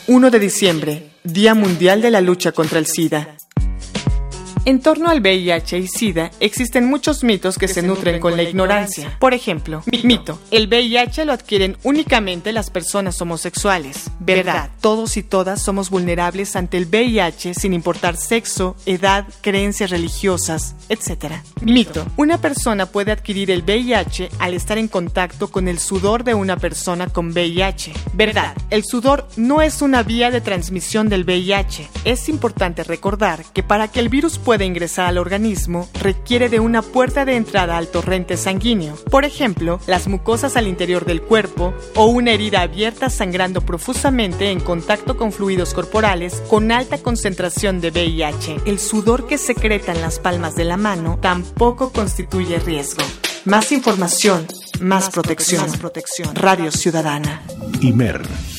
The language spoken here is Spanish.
1 de diciembre, Día Mundial de la Lucha contra el SIDA. En torno al VIH y SIDA existen muchos mitos que se nutren con la ignorancia. Por ejemplo, mito: el VIH lo adquieren únicamente las personas homosexuales. Verdad: todos y todas somos vulnerables ante el VIH sin importar sexo, edad, creencias religiosas, etc. Mito: una persona puede adquirir el VIH al estar en contacto con el sudor de una persona con VIH. Verdad: el sudor no es una vía de transmisión del VIH. Es importante recordar que para que el virus pueda ingresar al organismo, requiere de una puerta de entrada al torrente sanguíneo. Por ejemplo, las mucosas al interior del cuerpo o una herida abierta sangrando profusamente en contacto con fluidos corporales con alta concentración de VIH. El sudor que secreta en las palmas de la mano tampoco constituye riesgo. Más información, más protección. Radio Ciudadana. Imer.